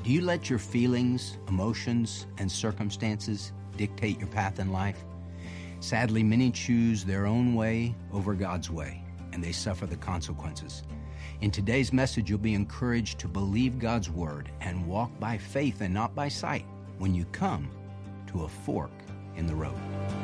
Do you let your feelings, emotions, and circumstances dictate your path in life? Sadly, many choose their own way over God's way, and they suffer the consequences. In today's message, you'll be encouraged to believe God's word and walk by faith and not by sight when you come to a fork in the road.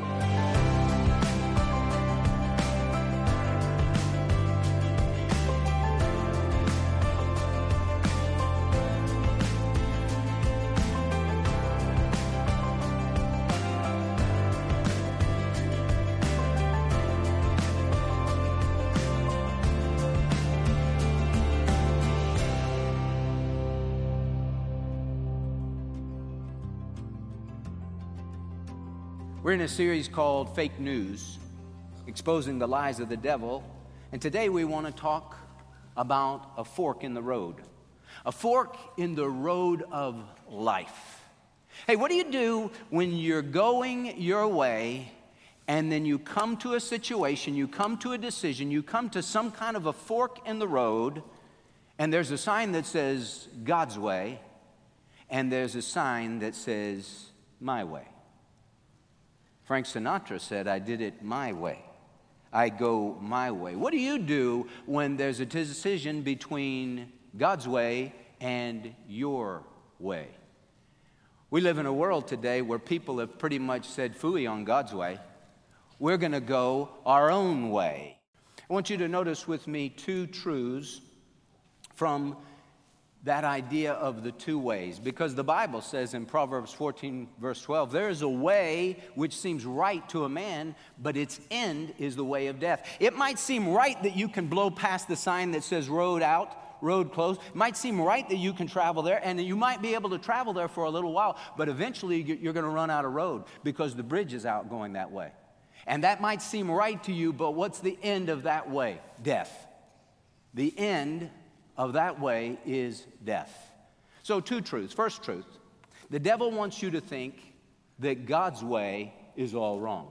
We're in a series called Fake News, exposing the lies of the devil. And today we want to talk about a fork in the road. A fork in the road of life. Hey, what do you do when you're going your way and then you come to a situation, you come to a decision, you come to some kind of a fork in the road, and there's a sign that says God's way, and there's a sign that says my way. Frank Sinatra said, I did it my way. I go my way. What do you do when there's a decision between God's way and your way? We live in a world today where people have pretty much said phooey on God's way. We're going to go our own way. I want you to notice with me two truths from that idea of the two ways, because the Bible says in Proverbs 14, verse 12, there is a way which seems right to a man, but its end is the way of death. It might seem right that you can blow past the sign that says road out, road closed. It might seem right that you can travel there, and you might be able to travel there for a little while, but eventually you're going to run out of road because the bridge is out going that way. And that might seem right to you, but what's the end of that way? Death. The end of that way is death. So two truths. First truth, the devil wants you to think that God's way is all wrong.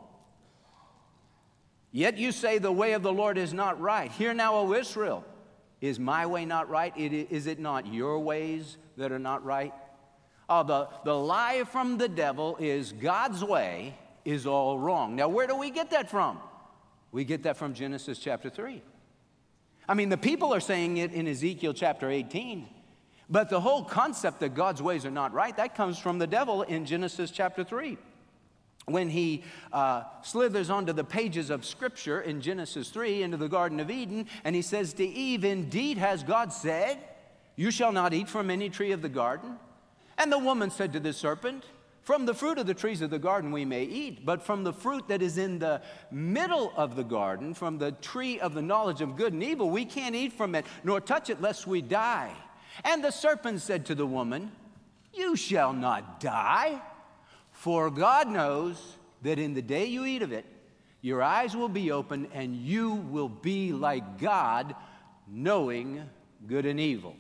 Yet you say the way of the Lord is not right. Hear now, O Israel, is my way not right? Is it not your ways that are not right? The lie from the devil is God's way is all wrong. Now, where do we get that from? We get that from Genesis chapter 3. I mean, the people are saying it in Ezekiel chapter 18, but the whole concept that God's ways are not right, that comes from the devil in Genesis chapter 3. When he slithers onto the pages of Scripture in Genesis 3 into the Garden of Eden, and he says to Eve, indeed has God said, you shall not eat from any tree of the garden? And the woman said to the serpent, from the fruit of the trees of the garden we may eat, but from the fruit that is in the middle of the garden, from the tree of the knowledge of good and evil, we can't eat from it, nor touch it, lest we die. And the serpent said to the woman, you shall not die, for God knows that in the day you eat of it, your eyes will be open, and you will be like God, knowing good and evil.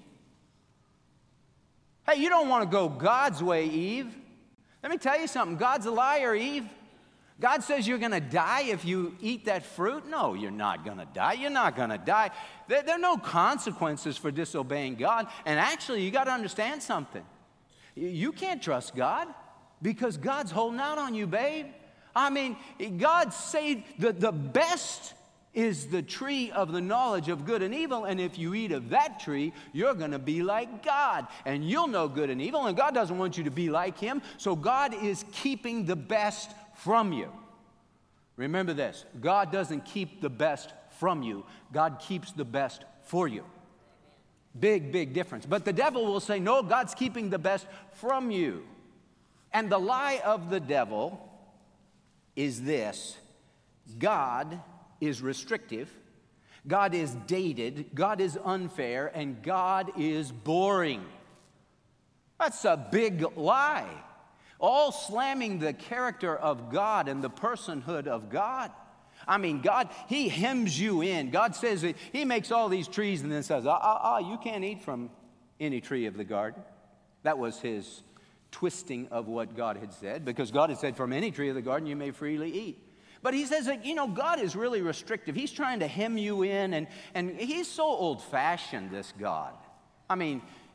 Hey, you don't want to go God's way, Eve. Let me tell you something. God's a liar, Eve. God says you're going to die if you eat that fruit. No, you're not going to die. You're not going to die. There are no consequences for disobeying God. And actually, you got to understand something. You can't trust God because God's holding out on you, babe. I mean, God said the best is the tree of the knowledge of good and evil, and if you eat of that tree, you're going to be like God, and you'll know good and evil, and God doesn't want you to be like him, so God is keeping the best from you. Remember this, God doesn't keep the best from you. God keeps the best for you. Big, big difference. But the devil will say, no, God's keeping the best from you. And the lie of the devil is this, God is restrictive, God is dated, God is unfair, and God is boring. That's a big lie. All slamming the character of God and the personhood of God. I mean, God, he hems you in. God says that he makes all these trees and then says, you can't eat from any tree of the garden. That was his twisting of what God had said, because God had said, from any tree of the garden you may freely eat. But he says that, God is really restrictive. He's trying to hem you in, and he's so old-fashioned, this God. I mean,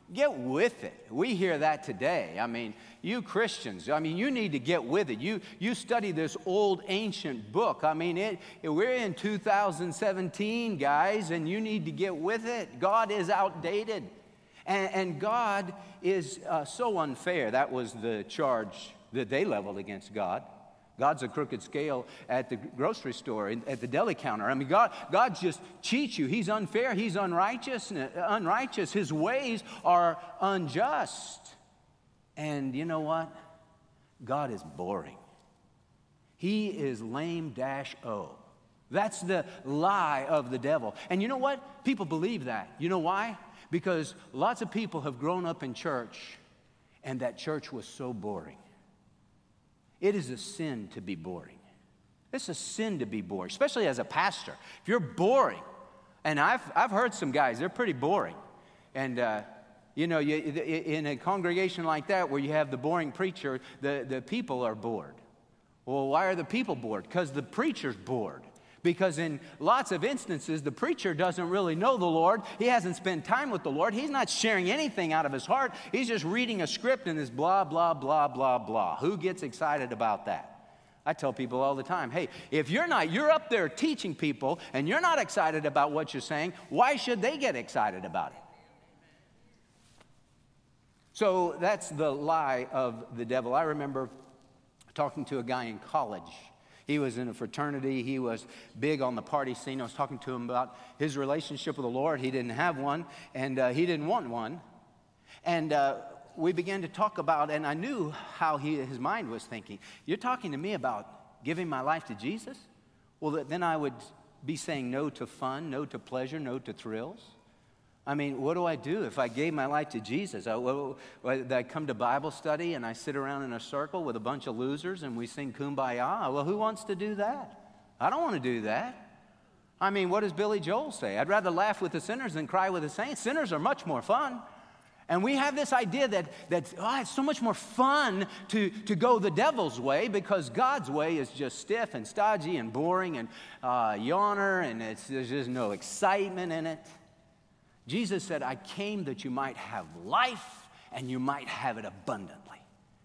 Get with it. We hear that today. I mean, you Christians, you need to get with it. You study this old ancient book. I mean, we're in 2017, guys, and you need to get with it. God is outdated. And God is so unfair. That was the charge that they leveled against God. God's a crooked scale at the grocery store, at the deli counter. I mean, God just cheats you. He's unfair. He's unrighteous. His ways are unjust. And you know what? God is boring. He is lame-o. That's the lie of the devil. And you know what? People believe that. You know why? Because lots of people have grown up in church, and that church was so boring. It is a sin to be boring. It's a sin to be boring, especially as a pastor. If you're boring, and I've heard some guys, they're pretty boring. And, in a congregation like that where you have the boring preacher, the people are bored. Well, why are the people bored? Because the preacher's bored. Because in lots of instances, the preacher doesn't really know the Lord. He hasn't spent time with the Lord. He's not sharing anything out of his heart. He's just reading a script and this blah, blah, blah, blah, blah. Who gets excited about that? I tell people all the time, hey, if you're up there teaching people and you're not excited about what you're saying, why should they get excited about it? So that's the lie of the devil. I remember talking to a guy in college. He was in a fraternity. He was big on the party scene. I was talking to him about his relationship with the Lord. He didn't have one, and he didn't want one. And we began to talk about, and I knew how his mind was thinking. You're talking to me about giving my life to Jesus? Well, then I would be saying no to fun, no to pleasure, no to thrills. I mean, what do I do if I gave my life to Jesus? I come to Bible study and I sit around in a circle with a bunch of losers and we sing Kumbaya. Well, who wants to do that? I don't want to do that. I mean, what does Billy Joel say? I'd rather laugh with the sinners than cry with the saints. Sinners are much more fun. And we have this idea that it's so much more fun to go the devil's way because God's way is just stiff and stodgy and boring and yawner, and there's just no excitement in it. Jesus said, I came that you might have life and you might have it abundantly.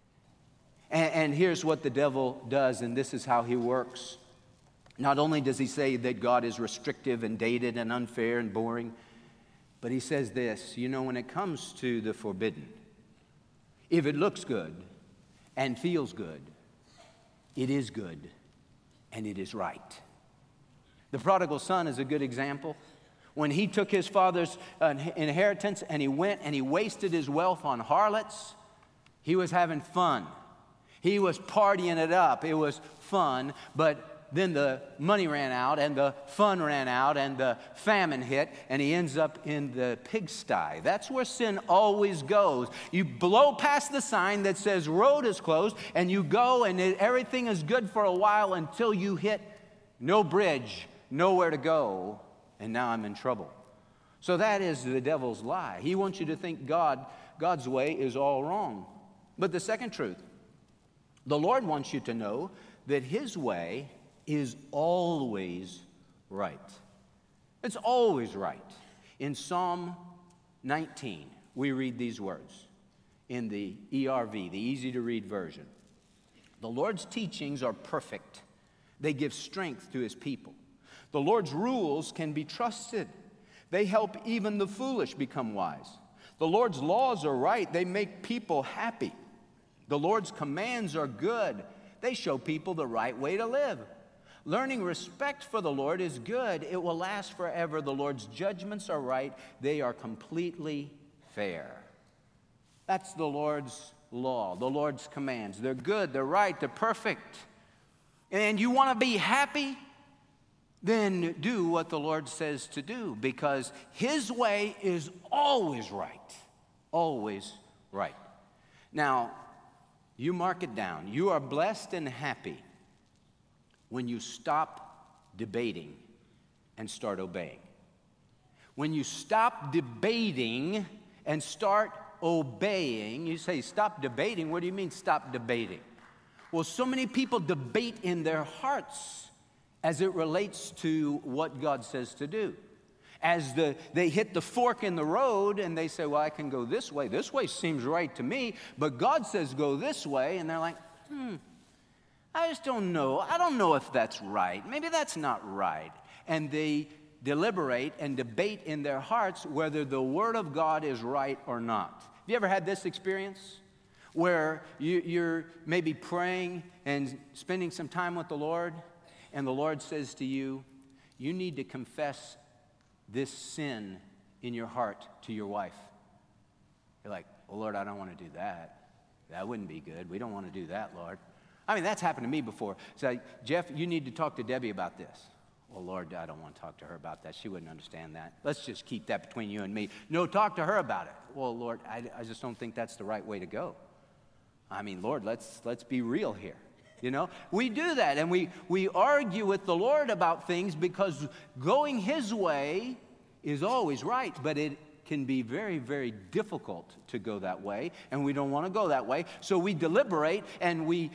And here's what the devil does, and this is how he works. Not only does he say that God is restrictive and dated and unfair and boring, but he says this, when it comes to the forbidden, if it looks good and feels good, it is good and it is right. The prodigal son is a good example. When he took his father's inheritance and he went and he wasted his wealth on harlots, he was having fun. He was partying it up. It was fun, but then the money ran out and the fun ran out and the famine hit and he ends up in the pigsty. That's where sin always goes. You blow past the sign that says road is closed and you go and everything is good for a while until you hit no bridge, nowhere to go. And now I'm in trouble. So that is the devil's lie. He wants you to think God's way is all wrong. But the second truth, the Lord wants you to know that his way is always right. It's always right. In Psalm 19, we read these words in the ERV, the easy-to-read version. The Lord's teachings are perfect. They give strength to his people. The Lord's rules can be trusted. They help even the foolish become wise. The Lord's laws are right. They make people happy. The Lord's commands are good. They show people the right way to live. Learning respect for the Lord is good. It will last forever. The Lord's judgments are right. They are completely fair. That's the Lord's law, the Lord's commands. They're good, they're right, they're perfect. And you want to be happy? Then do what the Lord says to do, because his way is always right. Always right. Now, you mark it down. You are blessed and happy when you stop debating and start obeying. When you stop debating and start obeying, you say, stop debating. What do you mean, stop debating? Well, so many people debate in their hearts as it relates to what God says to do. as they hit the fork in the road and they say, well, I can go this way. This way seems right to me, but God says go this way. And they're like, I just don't know. I don't know if that's right. Maybe that's not right. And they deliberate and debate in their hearts whether the Word of God is right or not. Have you ever had this experience where you're maybe praying and spending some time with the Lord, and the Lord says to you, you need to confess this sin in your heart to your wife? You're like, well, Lord, I don't want to do that. That wouldn't be good. We don't want to do that, Lord. I mean, that's happened to me before. It's like, Jeff, you need to talk to Debbie about this. Well, Lord, I don't want to talk to her about that. She wouldn't understand that. Let's just keep that between you and me. No, talk to her about it. Well, Lord, I just don't think that's the right way to go. I mean, Lord, let's be real here. You know, we do that, and we argue with the Lord about things because going His way is always right, but it can be very, very difficult to go that way, and we don't want to go that way. So we deliberate, and we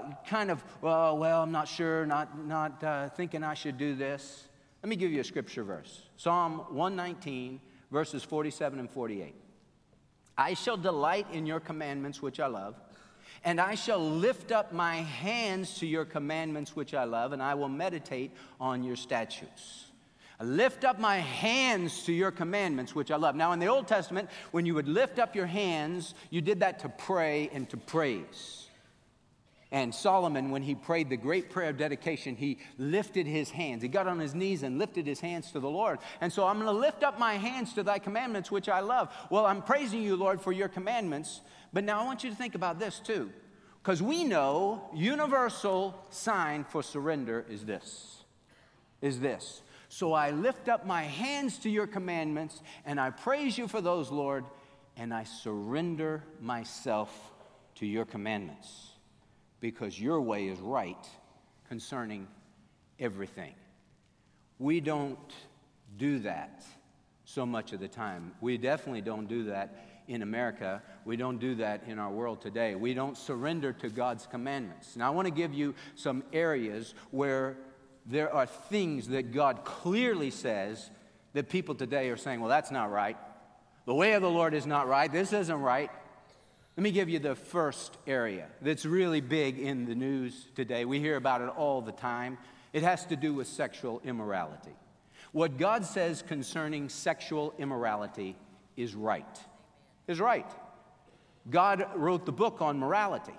well, I'm not sure, not thinking I should do this. Let me give you a scripture verse. Psalm 119, verses 47 and 48. I shall delight in your commandments, which I love, and I shall lift up my hands to your commandments, which I love, and I will meditate on your statutes. I lift up my hands to your commandments, which I love. Now, in the Old Testament, when you would lift up your hands, you did that to pray and to praise. And Solomon, when he prayed the great prayer of dedication, he lifted his hands. He got on his knees and lifted his hands to the Lord. And so I'm going to lift up my hands to thy commandments, which I love. Well, I'm praising you, Lord, for your commandments. But now I want you to think about this, too. Because we know universal sign for surrender is this. So I lift up my hands to your commandments, and I praise you for those, Lord, and I surrender myself to your commandments, because your way is right concerning everything. We don't do that so much of the time. We definitely don't do that in America. We don't do that in our world today. We don't surrender to God's commandments. Now, I want to give you some areas where there are things that God clearly says that people today are saying, well, that's not right. The way of the Lord is not right. This isn't right. Let me give you the first area that's really big in the news today. We hear about it all the time. It has to do with sexual immorality. What God says concerning sexual immorality is right. Is right. God wrote the book on morality.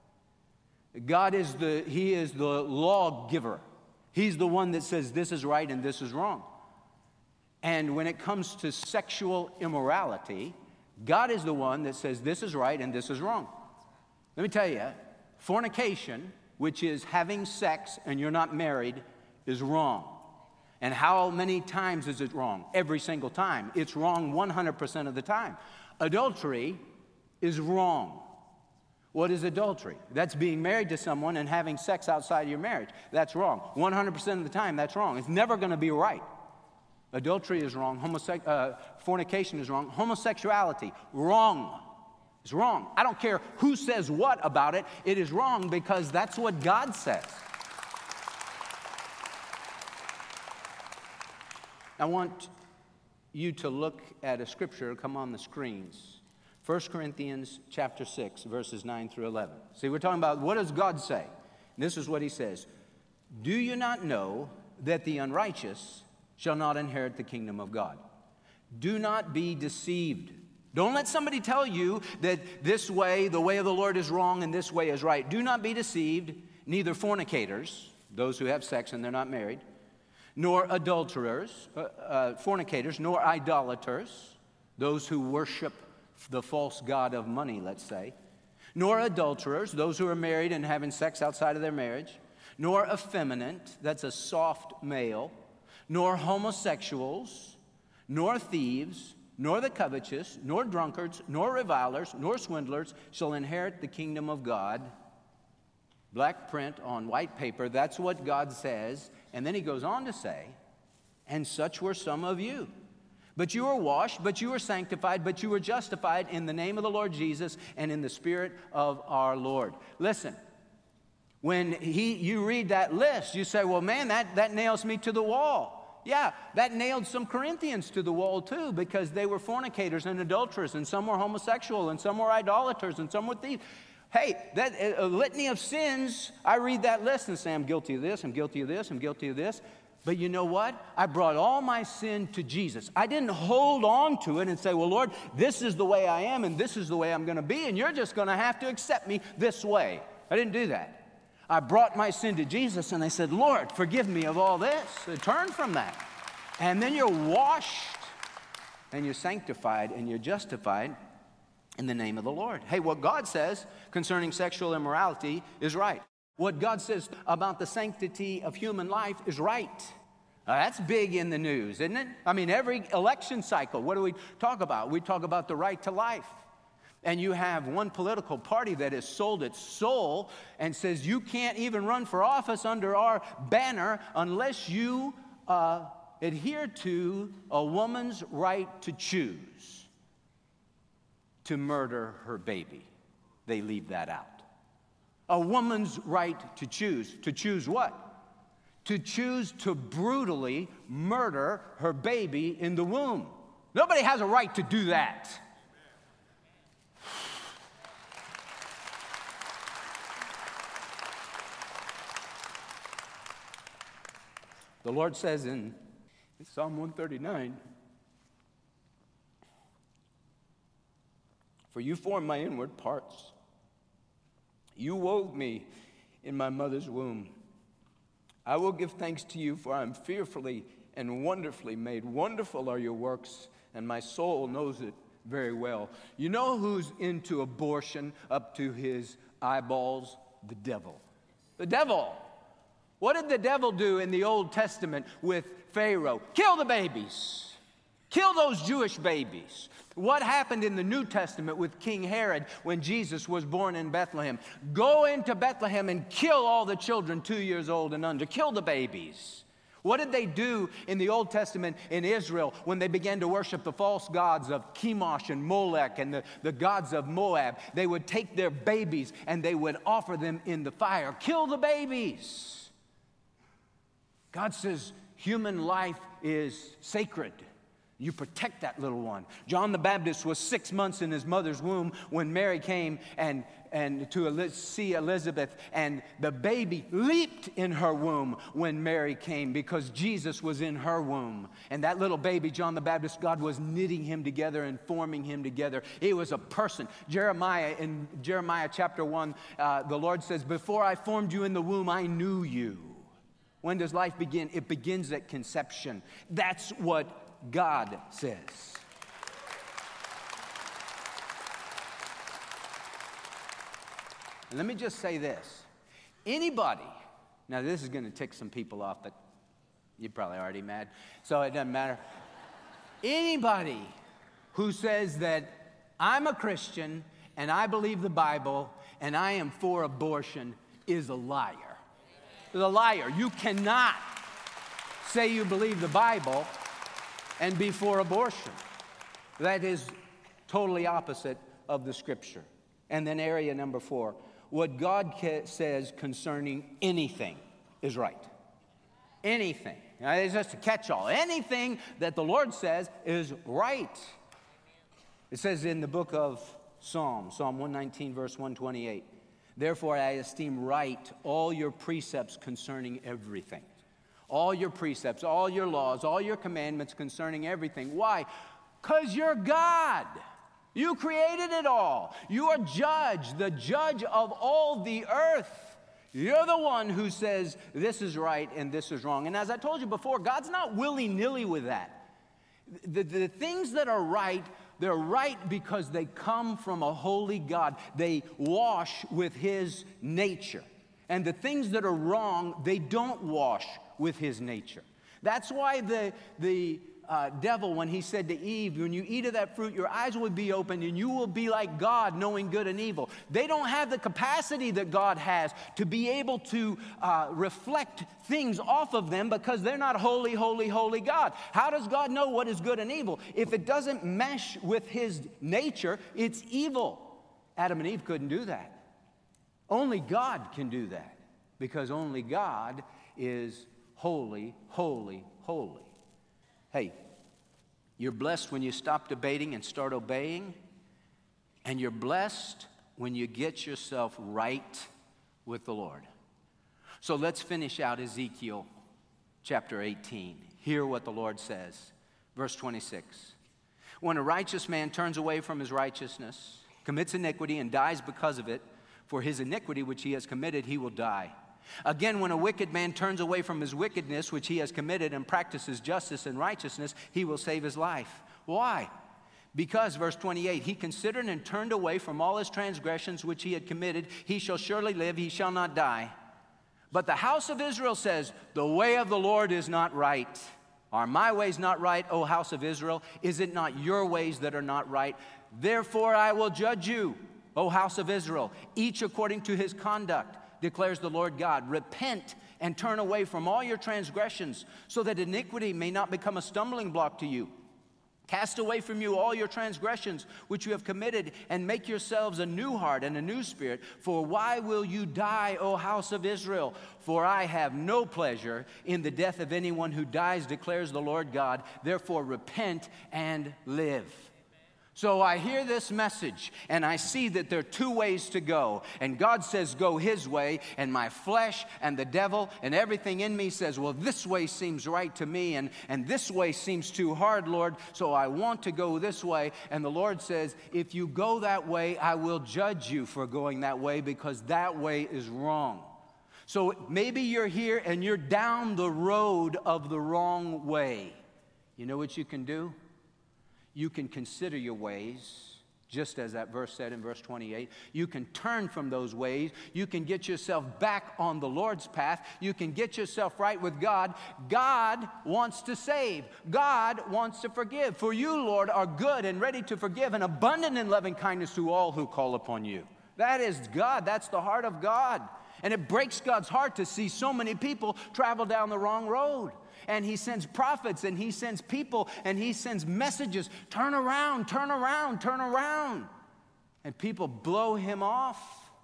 He is the lawgiver. He's the one that says this is right and this is wrong. And when it comes to sexual immorality, God is the one that says this is right and this is wrong. Let me tell you, fornication, which is having sex and you're not married, is wrong. And how many times is it wrong? Every single time. It's wrong 100% of the time. Adultery is wrong. What is adultery? That's being married to someone and having sex outside of your marriage. That's wrong. 100% of the time, that's wrong. It's never going to be right. Adultery is wrong. Fornication is wrong. Homosexuality, wrong. It's wrong. I don't care who says what about it. It is wrong because that's what God says. I want you to look at a scripture come on the screens. 1 Corinthians chapter 6, verses 9 through 11. See, we're talking about what does God say? And this is what he says. Do you not know that the unrighteous shall not inherit the kingdom of God? Do not be deceived. Don't let somebody tell you that this way, the way of the Lord is wrong and this way is right. Do not be deceived, neither fornicators, those who have sex and they're not married, nor adulterers, fornicators, nor idolaters, those who worship the false god of money, let's say, nor adulterers, those who are married and having sex outside of their marriage, nor effeminate, that's a soft male, nor homosexuals, nor thieves, nor the covetous, nor drunkards, nor revilers, nor swindlers shall inherit the kingdom of God. Black print on white paper, that's what God says. And then he goes on to say, and such were some of you. But you were washed, but you were sanctified, but you were justified in the name of the Lord Jesus and in the Spirit of our Lord. Listen, when you read that list, you say, well, man, that nails me to the wall. Yeah, that nailed some Corinthians to the wall too, because they were fornicators and adulterers, and some were homosexual, and some were idolaters, and some were thieves. Hey, that a litany of sins, I read that list and say, I'm guilty of this, I'm guilty of this, I'm guilty of this. But you know what? I brought all my sin to Jesus. I didn't hold on to it and say, well, Lord, this is the way I am, and this is the way I'm going to be, and you're just going to have to accept me this way. I didn't do that. I brought my sin to Jesus, and I said, Lord, forgive me of all this. Turn from that. And then you're washed, and you're sanctified, and you're justified in the name of the Lord. Hey, what God says concerning sexual immorality is right. What God says about the sanctity of human life is right. That's big in the news, isn't it? I mean, every election cycle, what do we talk about? We talk about the right to life. And you have one political party that has sold its soul and says you can't even run for office under our banner unless you adhere to a woman's right to choose to murder her baby. They leave that out. A woman's right to choose. To choose what? To choose to brutally murder her baby in the womb. Nobody has a right to do that. The Lord says in Psalm 139, for you formed my inward parts. You wove me in my mother's womb. I will give thanks to you, for I am fearfully and wonderfully made. Wonderful are your works, and my soul knows it very well. You know who's into abortion up to his eyeballs? The devil. The devil. What did the devil do in the Old Testament with Pharaoh? Kill the babies. Kill those Jewish babies. What happened in the New Testament with King Herod when Jesus was born in Bethlehem? Go into Bethlehem and kill all the children 2 years old and under. Kill the babies. What did they do in the Old Testament in Israel when they began to worship the false gods of Chemosh and Molech and the gods of Moab? They would take their babies and they would offer them in the fire. Kill the babies. God says human life is sacred. You protect that little one. John the Baptist was 6 months in his mother's womb when Mary came and to see Elizabeth, and the baby leaped in her womb when Mary came because Jesus was in her womb. And that little baby, John the Baptist, God was knitting him together and forming him together. He was a person. In Jeremiah chapter 1, the Lord says, before I formed you in the womb, I knew you. When does life begin? It begins at conception. That's what God says. And let me just say this. Anybody, now this is going to tick some people off, but you're probably already mad, so it doesn't matter. Anybody who says that I'm a Christian and I believe the Bible and I am for abortion is a liar. Is a liar. You cannot say you believe the Bible and be for abortion. That is totally opposite of the Scripture. And then area number 4, what God says concerning anything is right. Anything. Now, it's just a catch-all. Anything that the Lord says is right. It says in the book of Psalm 119, verse 128, therefore I esteem right all your precepts concerning everything. All your precepts, all your laws, all your commandments concerning everything. Why? Because you're God. You created it all. You are judge, the judge of all the earth. You're the one who says this is right and this is wrong. And as I told you before, God's not willy-nilly with that. The things that are right, they're right because they come from a holy God. They wash with His nature. And the things that are wrong, they don't wash with His nature. That's why the devil, when he said to Eve, when you eat of that fruit, your eyes will be opened and you will be like God, knowing good and evil. They don't have the capacity that God has to be able to reflect things off of them because they're not holy, holy, holy God. How does God know what is good and evil? If it doesn't mesh with His nature, it's evil. Adam and Eve couldn't do that. Only God can do that because only God is holy, holy, holy. Hey, you're blessed when you stop debating and start obeying, and you're blessed when you get yourself right with the Lord. So let's finish out Ezekiel chapter 18. Hear what the Lord says. Verse 26. When a righteous man turns away from his righteousness, commits iniquity, and dies because of it, for his iniquity which he has committed, he will die. Again, when a wicked man turns away from his wickedness which he has committed and practices justice and righteousness, he will save his life. Why? Because, verse 28, he considered and turned away from all his transgressions which he had committed. He shall surely live, he shall not die. But the house of Israel says, the way of the Lord is not right. Are my ways not right, O house of Israel? Is it not your ways that are not right? Therefore I will judge you, O house of Israel, each according to his conduct, declares the Lord God. Repent and turn away from all your transgressions, so that iniquity may not become a stumbling block to you. Cast away from you all your transgressions which you have committed, and make yourselves a new heart and a new spirit. For why will you die, O house of Israel? For I have no pleasure in the death of anyone who dies, declares the Lord God. Therefore repent and live. So I hear this message, and I see that there are two ways to go. And God says, go his way, and my flesh and the devil and everything in me says, well, this way seems right to me, and this way seems too hard, Lord, so I want to go this way. And the Lord says, if you go that way, I will judge you for going that way, because that way is wrong. So maybe you're here and you're down the road of the wrong way. You know what you can do? You can consider your ways, just as that verse said in verse 28. You can turn from those ways. You can get yourself back on the Lord's path. You can get yourself right with God. God wants to save. God wants to forgive. For you, Lord, are good and ready to forgive, and abundant in loving kindness to all who call upon you. That is God. That's the heart of God. And it breaks God's heart to see so many people travel down the wrong road. And he sends prophets, and he sends people, and he sends messages. Turn around, turn around, turn around. And people blow him off.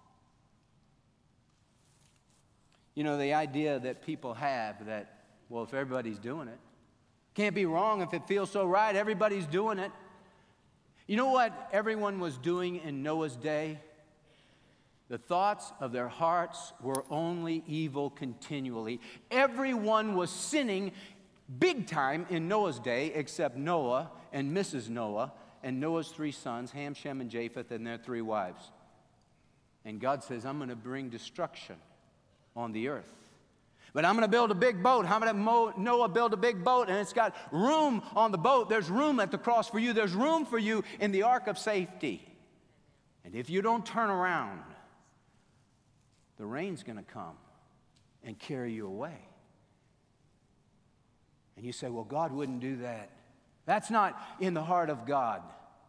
You know, the idea that people have that, well, if everybody's doing it, can't be wrong if it feels so right, everybody's doing it. You know what everyone was doing in Noah's day? The thoughts of their hearts were only evil continually. Everyone was sinning big time in Noah's day, except Noah and Mrs. Noah and Noah's 3 sons, Ham, Shem, and Japheth, and their 3 wives. And God says, I'm going to bring destruction on the earth. But I'm going to build a big boat. How about Noah build a big boat, and it's got room on the boat. There's room at the cross for you. There's room for you in the ark of safety. And if you don't turn around, the rain's going to come and carry you away. And you say, well, God wouldn't do that. That's not in the heart of God.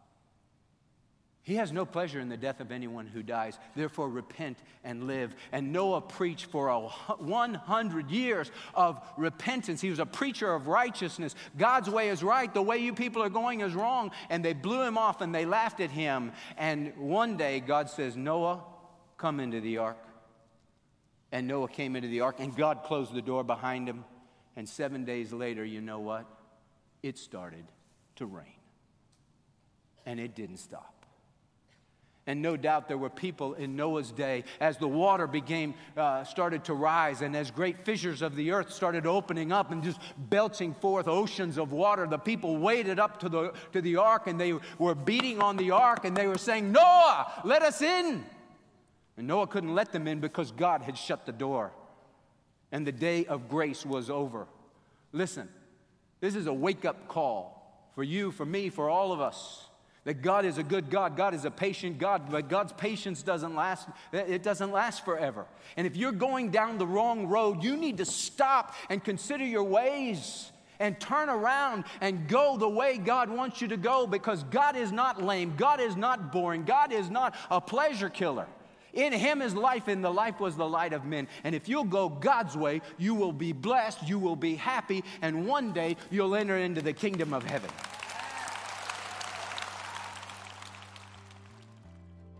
He has no pleasure in the death of anyone who dies. Therefore, repent and live. And Noah preached for 100 years of repentance. He was a preacher of righteousness. God's way is right. The way you people are going is wrong. And they blew him off and they laughed at him. And one day, God says, Noah, come into the ark. And Noah came into the ark, and God closed the door behind him. And 7 days later, you know what? It started to rain. And it didn't stop. And no doubt there were people in Noah's day, as the water started to rise, and as great fissures of the earth started opening up and just belching forth oceans of water, the people waded up to the ark, and they were beating on the ark, and they were saying, Noah, let us in. And Noah couldn't let them in because God had shut the door. And the day of grace was over. Listen, this is a wake-up call for you, for me, for all of us. That God is a good God. God is a patient God. But God's patience doesn't last. It doesn't last forever. And if you're going down the wrong road, you need to stop and consider your ways. And turn around and go the way God wants you to go. Because God is not lame. God is not boring. God is not a pleasure killer. In him is life, and the life was the light of men. And if you'll go God's way, you will be blessed, you will be happy, and one day you'll enter into the kingdom of heaven.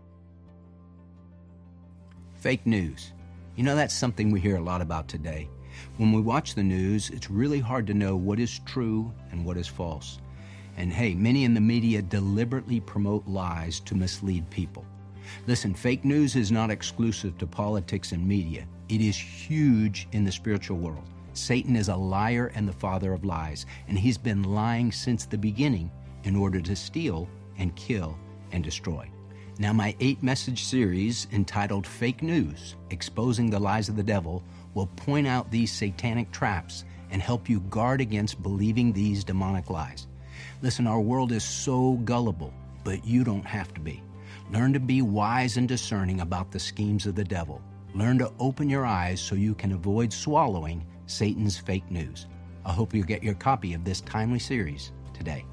Fake news. You know, that's something we hear a lot about today. When we watch the news, it's really hard to know what is true and what is false. And hey, many in the media deliberately promote lies to mislead people. Listen, fake news is not exclusive to politics and media. It is huge in the spiritual world. Satan is a liar and the father of lies, and he's been lying since the beginning in order to steal and kill and destroy. Now, my 8-message series entitled Fake News, Exposing the Lies of the Devil, will point out these satanic traps and help you guard against believing these demonic lies. Listen, our world is so gullible, but you don't have to be. Learn to be wise and discerning about the schemes of the devil. Learn to open your eyes so you can avoid swallowing Satan's fake news. I hope you'll get your copy of this timely series today.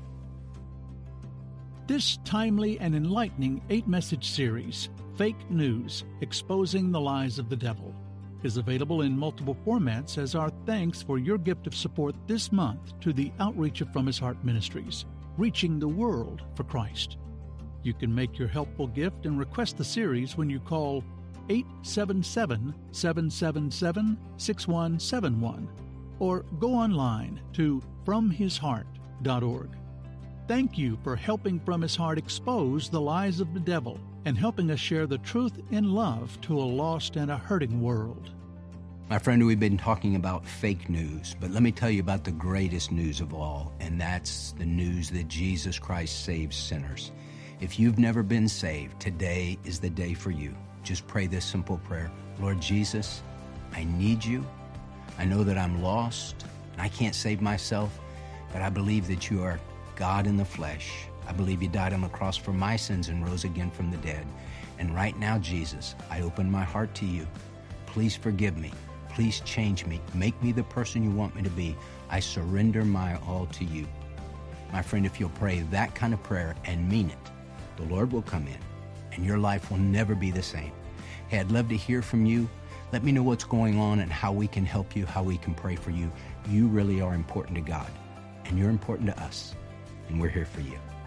This timely and enlightening 8-message series, Fake News, Exposing the Lies of the Devil, is available in multiple formats as our thanks for your gift of support this month to the Outreach of From His Heart Ministries, reaching the world for Christ. You can make your helpful gift and request the series when you call 877-777-6171 or go online to FromHisHeart.org. Thank you for helping From His Heart expose the lies of the devil and helping us share the truth in love to a lost and a hurting world. My friend, we've been talking about fake news, but let me tell you about the greatest news of all, and that's the news that Jesus Christ saves sinners. If you've never been saved, today is the day for you. Just pray this simple prayer. Lord Jesus, I need you. I know that I'm lost and I can't save myself, but I believe that you are God in the flesh. I believe you died on the cross for my sins and rose again from the dead. And right now, Jesus, I open my heart to you. Please forgive me. Please change me. Make me the person you want me to be. I surrender my all to you. My friend, if you'll pray that kind of prayer and mean it, the Lord will come in and your life will never be the same. Hey, I'd love to hear from you. Let me know what's going on and how we can help you, how we can pray for you. You really are important to God, and you're important to us, and we're here for you.